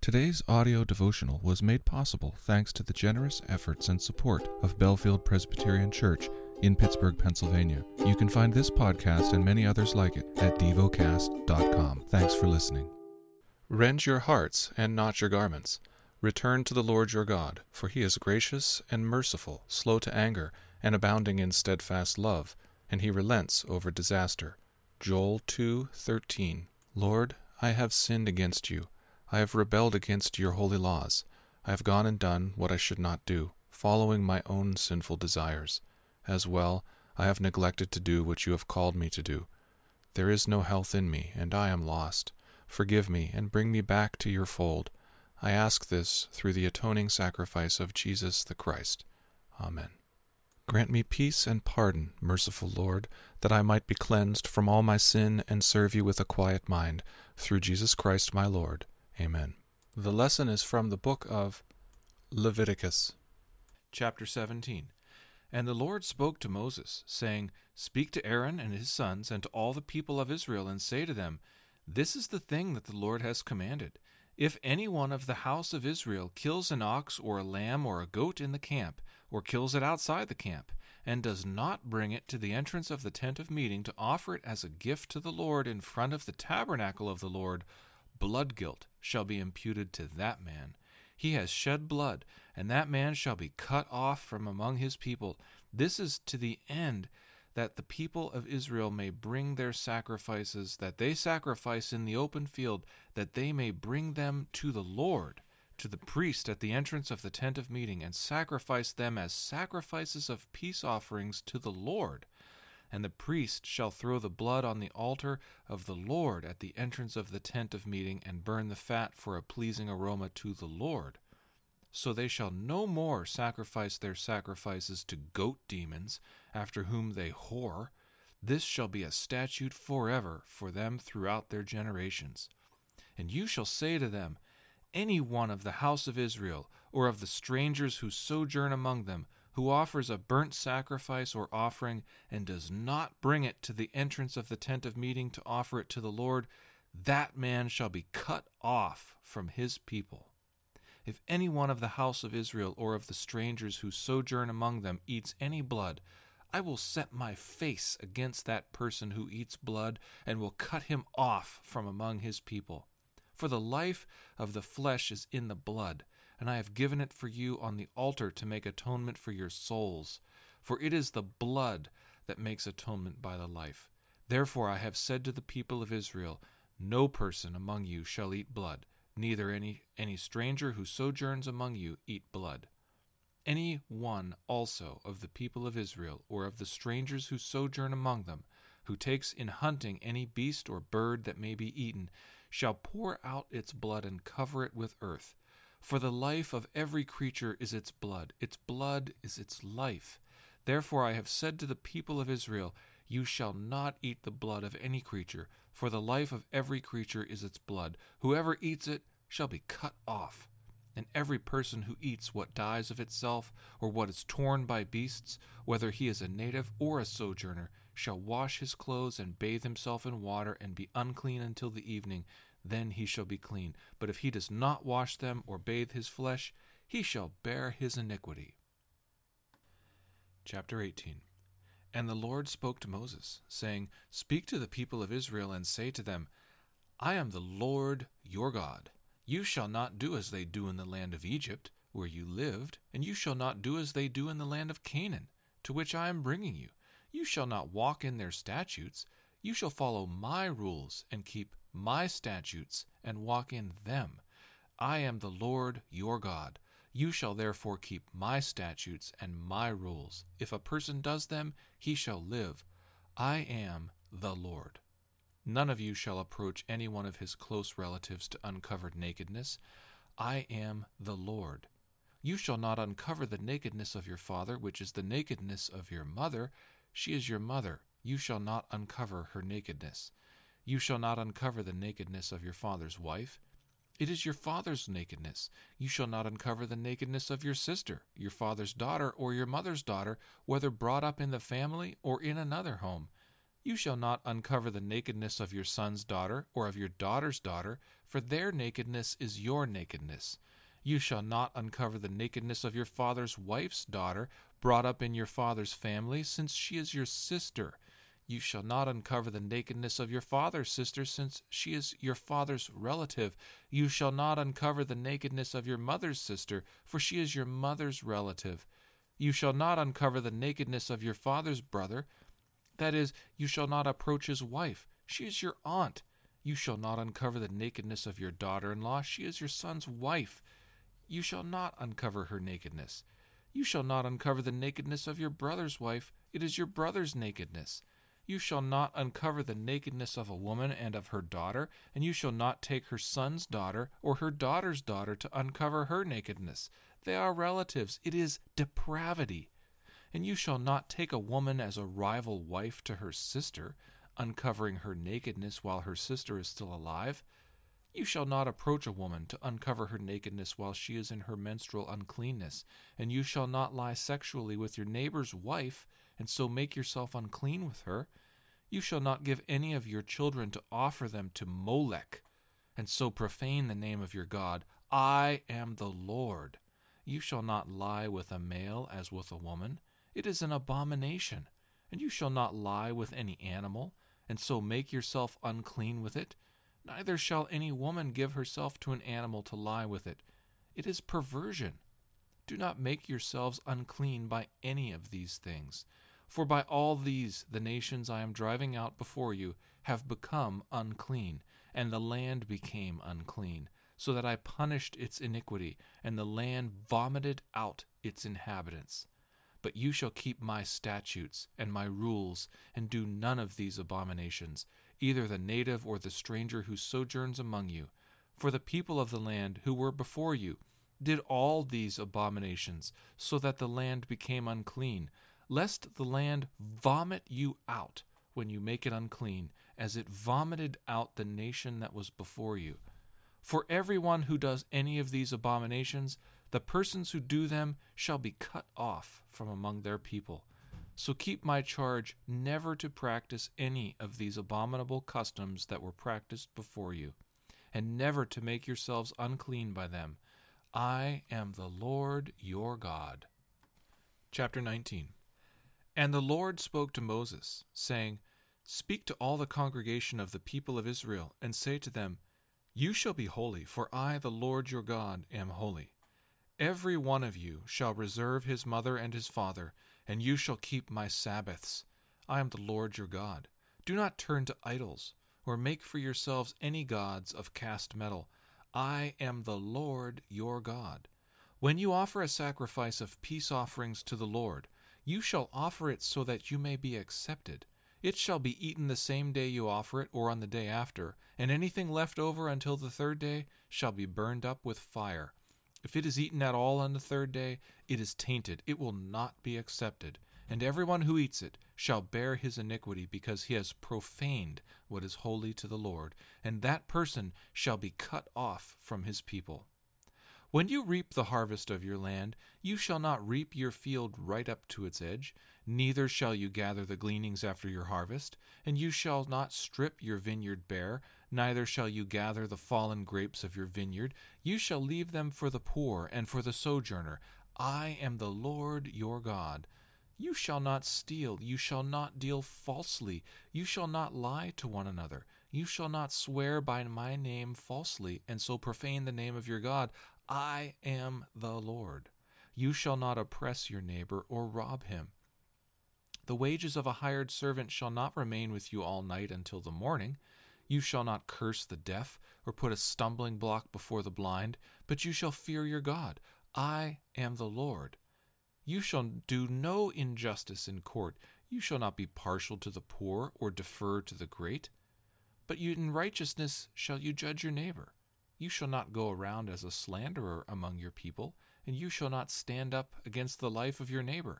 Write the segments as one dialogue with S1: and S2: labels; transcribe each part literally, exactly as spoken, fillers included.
S1: Today's audio devotional was made possible thanks to the generous efforts and support of Bellefield Presbyterian Church in Pittsburgh, Pennsylvania. You can find this podcast and many others like it at devocast dot com. Thanks for listening. Rend your hearts and not your garments. Return to the Lord your God, for he is gracious and merciful, slow to anger, and abounding in steadfast love, and he relents over disaster. Joel two thirteen. Lord, I have sinned against you. I have rebelled against your holy laws. I have gone and done what I should not do, following my own sinful desires. As well, I have neglected to do what you have called me to do. There is no health in me, and I am lost. Forgive me and bring me back to your fold. I ask this through the atoning sacrifice of Jesus the Christ. Amen. Grant me peace and pardon, merciful Lord, that I might be cleansed from all my sin and serve you with a quiet mind, through Jesus Christ my Lord. Amen. The lesson is from the book of Leviticus, chapter seventeen. And the Lord spoke to Moses, saying, Speak to Aaron and his sons and to all the people of Israel, and say to them, This is the thing that the Lord has commanded. If any one of the house of Israel kills an ox or a lamb or a goat in the camp, or kills it outside the camp, and does not bring it to the entrance of the tent of meeting to offer it as a gift to the Lord in front of the tabernacle of the Lord, blood guilt shall be imputed to that man. He has shed blood, and that man shall be cut off from among his people. This is to the end that the people of Israel may bring their sacrifices that they sacrifice in the open field, that they may bring them to the Lord, to the priest at the entrance of the tent of meeting, and sacrifice them as sacrifices of peace offerings to the Lord. And the priest shall throw the blood on the altar of the Lord at the entrance of the tent of meeting, and burn the fat for a pleasing aroma to the Lord. So they shall no more sacrifice their sacrifices to goat demons, after whom they whore. This shall be a statute forever for them throughout their generations. And you shall say to them, Any one of the house of Israel, or of the strangers who sojourn among them, who offers a burnt sacrifice or offering, and does not bring it to the entrance of the tent of meeting to offer it to the Lord, that man shall be cut off from his people. If any one of the house of Israel or of the strangers who sojourn among them eats any blood, I will set my face against that person who eats blood, and will cut him off from among his people. For the life of the flesh is in the blood, and I have given it for you on the altar to make atonement for your souls. For it is the blood that makes atonement by the life. Therefore I have said to the people of Israel, No person among you shall eat blood, neither any, any stranger who sojourns among you eat blood. Any one also of the people of Israel, or of the strangers who sojourn among them, who takes in hunting any beast or bird that may be eaten, shall pour out its blood and cover it with earth. For the life of every creature is its blood, its blood is its life. Therefore I have said to the people of Israel, You shall not eat the blood of any creature, for the life of every creature is its blood. Whoever eats it shall be cut off. And every person who eats what dies of itself, or what is torn by beasts, whether he is a native or a sojourner, shall wash his clothes and bathe himself in water, and be unclean until the evening. Then he shall be clean. But if he does not wash them or bathe his flesh, he shall bear his iniquity. Chapter eighteen. And the Lord spoke to Moses, saying, Speak to the people of Israel, and say to them, I am the Lord your God. You shall not do as they do in the land of Egypt, where you lived, and you shall not do as they do in the land of Canaan, to which I am bringing you. You shall not walk in their statutes. You shall follow my rules, and keep my statutes, and walk in them. I am the Lord your God. You shall therefore keep my statutes and my rules. If a person does them, he shall live. I am the Lord. None of you shall approach any one of his close relatives to uncovered nakedness. I am the Lord. You shall not uncover the nakedness of your father, which is the nakedness of your mother. She is your mother. You shall not uncover her nakedness. You shall not uncover the nakedness of your father's wife. It is your father's nakedness. You shall not uncover the nakedness of your sister, your father's daughter, or your mother's daughter, whether brought up in the family or in another home. You shall not uncover the nakedness of your son's daughter or of your daughter's daughter, for their nakedness is your nakedness. You shall not uncover the nakedness of your father's wife's daughter, brought up in your father's family, since she is your sister. You shall not uncover the nakedness of your father's sister, since she is your father's relative. You shall not uncover the nakedness of your mother's sister, for she is your mother's relative. You shall not uncover the nakedness of your father's brother. That is, you shall not approach his wife. She is your aunt. You shall not uncover the nakedness of your daughter-in-law. She is your son's wife. You shall not uncover her nakedness. You shall not uncover the nakedness of your brother's wife. It is your brother's nakedness. You shall not uncover the nakedness of a woman and of her daughter, and you shall not take her son's daughter or her daughter's daughter to uncover her nakedness. They are relatives. It is depravity. And you shall not take a woman as a rival wife to her sister, uncovering her nakedness while her sister is still alive. You shall not approach a woman to uncover her nakedness while she is in her menstrual uncleanness, and you shall not lie sexually with your neighbor's wife, and so make yourself unclean with her. You shall not give any of your children to offer them to Molech, and so profane the name of your God. I am the Lord. You shall not lie with a male as with a woman. It is an abomination. And you shall not lie with any animal, and so make yourself unclean with it. Neither shall any woman give herself to an animal to lie with it. It is perversion. Do not make yourselves unclean by any of these things. For by all these the nations I am driving out before you have become unclean, and the land became unclean, so that I punished its iniquity, and the land vomited out its inhabitants. But you shall keep my statutes and my rules, and do none of these abominations, either the native or the stranger who sojourns among you. For the people of the land who were before you did all these abominations, so that the land became unclean, lest the land vomit you out when you make it unclean, as it vomited out the nation that was before you. For everyone who does any of these abominations, the persons who do them shall be cut off from among their people. So keep my charge never to practice any of these abominable customs that were practiced before you, and never to make yourselves unclean by them. I am the Lord your God. Chapter nineteen. And the Lord spoke to Moses, saying, Speak to all the congregation of the people of Israel, and say to them, You shall be holy, for I, the Lord your God, am holy. Every one of you shall reserve his mother and his father, and you shall keep my Sabbaths. I am the Lord your God. Do not turn to idols, or make for yourselves any gods of cast metal. I am the Lord your God. When you offer a sacrifice of peace offerings to the Lord, you shall offer it so that you may be accepted. It shall be eaten the same day you offer it, or on the day after, and anything left over until the third day shall be burned up with fire. If it is eaten at all on the third day, it is tainted, it will not be accepted. And everyone who eats it shall bear his iniquity, because he has profaned what is holy to the Lord, and that person shall be cut off from his people. When you reap the harvest of your land, you shall not reap your field right up to its edge, neither shall you gather the gleanings after your harvest, and you shall not strip your vineyard bare, neither shall you gather the fallen grapes of your vineyard. You shall leave them for the poor and for the sojourner. I am the Lord your God. You shall not steal, you shall not deal falsely, you shall not lie to one another, you shall not swear by my name falsely, and so profane the name of your God. I am the Lord. You shall not oppress your neighbor or rob him. The wages of a hired servant shall not remain with you all night until the morning. You shall not curse the deaf or put a stumbling block before the blind, but you shall fear your God. I am the Lord. You shall do no injustice in court. You shall not be partial to the poor or defer to the great. But you, in righteousness shall you judge your neighbor. You shall not go around as a slanderer among your people, and you shall not stand up against the life of your neighbor.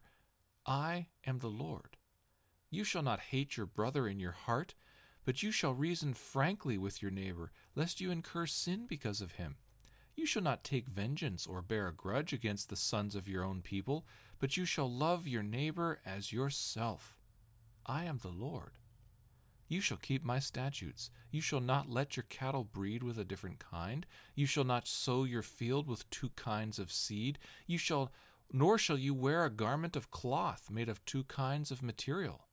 S1: I am the Lord. You shall not hate your brother in your heart, but you shall reason frankly with your neighbor, lest you incur sin because of him. You shall not take vengeance or bear a grudge against the sons of your own people, but you shall love your neighbor as yourself. I am the Lord.
S2: You shall keep my statutes. You shall not let your cattle breed with a different kind. You shall not sow your field with two kinds of seed. You shall, nor shall you wear a garment of cloth made of two kinds of material.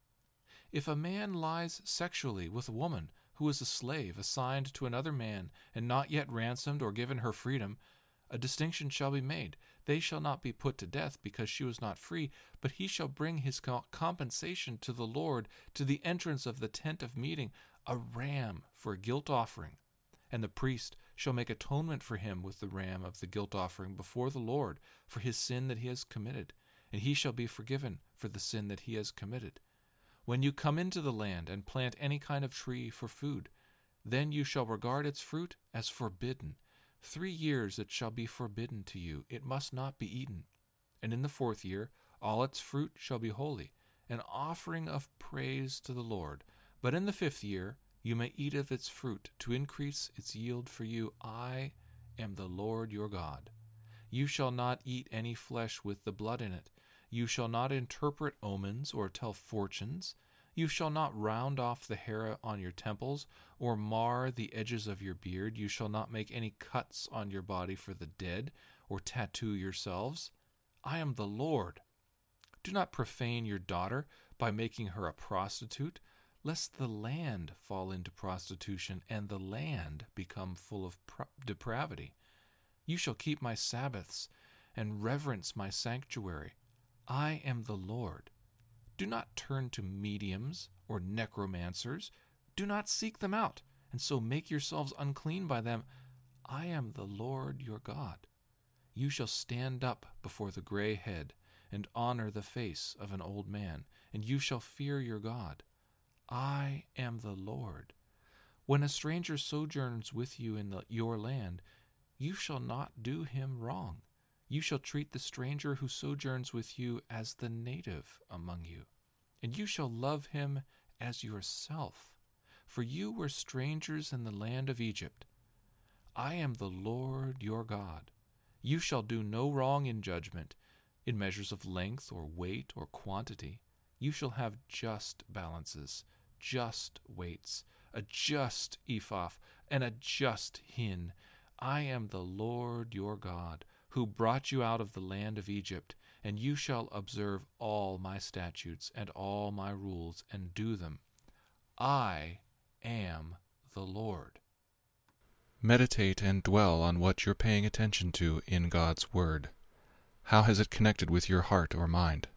S2: If a man lies sexually with a woman who is a slave assigned to another man and not yet ransomed or given her freedom, a distinction shall be made. They shall not be put to death because she was not free, but he shall bring his compensation to the Lord to the entrance of the tent of meeting, a ram for a guilt offering. And the priest shall make atonement for him with the ram of the guilt offering before the Lord for his sin that he has committed, and he shall be forgiven for the sin that he has committed. When you come into the land and plant any kind of tree for food, then you shall regard its fruit as forbidden. Three years it shall be forbidden to you, it must not be eaten. And in the fourth year all its fruit shall be holy, an offering of praise to the Lord. But in the fifth year you may eat of its fruit, to increase its yield for you. I am the Lord your God. You shall not eat any flesh with the blood in it. You shall not interpret omens or tell fortunes. You shall not round off the hair on your temples, or mar the edges of your beard. You shall not make any cuts on your body for the dead, or tattoo yourselves. I am the Lord. Do not profane your daughter by making her a prostitute, lest the land fall into prostitution, and the land become full of pro- depravity. You shall keep my Sabbaths, and reverence my sanctuary. I am the Lord. Do not turn to mediums or necromancers. Do not seek them out, and so make yourselves unclean by them. I am the Lord your God. You shall stand up before the gray head, and honor the face of an old man, and you shall fear your God. I am the Lord. When a stranger sojourns with you in the, your land, you shall not do him wrong. You shall treat the stranger who sojourns with you as the native among you, and you shall love him as yourself, for you were strangers in the land of Egypt. I am the Lord your God. You shall do no wrong in judgment, in measures of length or weight or quantity. You shall have just balances, just weights, a just ephah, and a just hin. I am the Lord your God, who brought you out of the land of Egypt, and you shall observe all my statutes and all my rules, and do them. I am the Lord.
S1: Meditate and dwell on what you're paying attention to in God's Word. How has it connected with your heart or mind?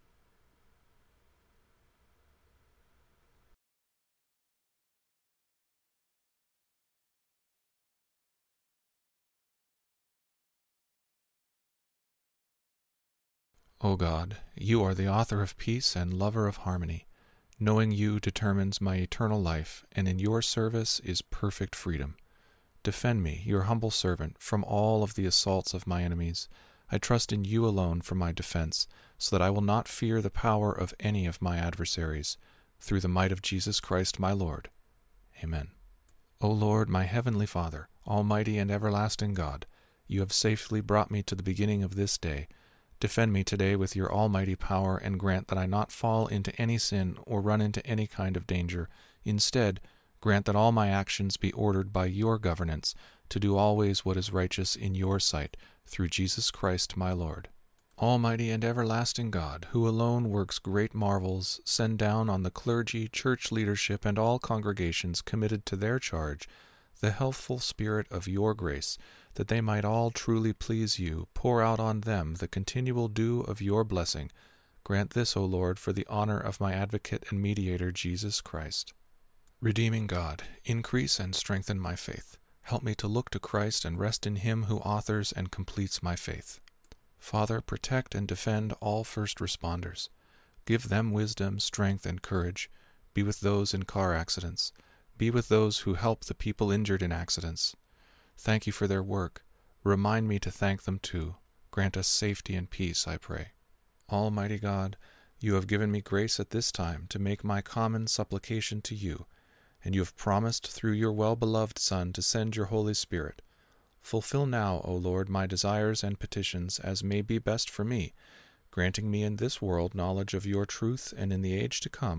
S1: O God, you are the author of peace and lover of harmony. Knowing you determines my eternal life, and in your service is perfect freedom. Defend me, your humble servant, from all of the assaults of my enemies. I trust in you alone for my defense, so that I will not fear the power of any of my adversaries. Through the might of Jesus Christ my Lord. Amen. O Lord, my heavenly Father, almighty and everlasting God, you have safely brought me to the beginning of this day. Defend me today with your almighty power, and grant that I not fall into any sin or run into any kind of danger. Instead, grant that all my actions be ordered by your governance, to do always what is righteous in your sight, through Jesus Christ my Lord. Almighty and everlasting God, who alone works great marvels, send down on the clergy, church leadership, and all congregations committed to their charge the healthful spirit of your grace, that they might all truly please you. Pour out on them the continual dew of your blessing. Grant this, O Lord, for the honor of my advocate and mediator, Jesus Christ. Redeeming God, increase and strengthen my faith. Help me to look to Christ and rest in him who authors and completes my faith. Father, protect and defend all first responders. Give them wisdom, strength, and courage. Be with those in car accidents. Be with those who help the people injured in accidents. Thank you for their work. Remind me to thank them too. Grant us safety and peace, I pray. Almighty God, you have given me grace at this time to make my common supplication to you, and you have promised through your well-beloved Son to send your Holy Spirit. Fulfill now, O Lord, my desires and petitions as may be best for me, granting me in this world knowledge of your truth, and in the age to come,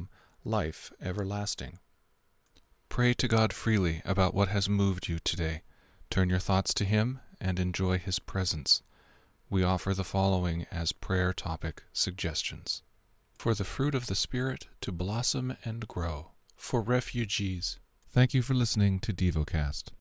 S1: life everlasting. Pray to God freely about what has moved you today. Turn your thoughts to Him and enjoy His presence. We offer the following as prayer topic suggestions. For the fruit of the Spirit to blossom and grow. For refugees. Thank you for listening to DevoCast.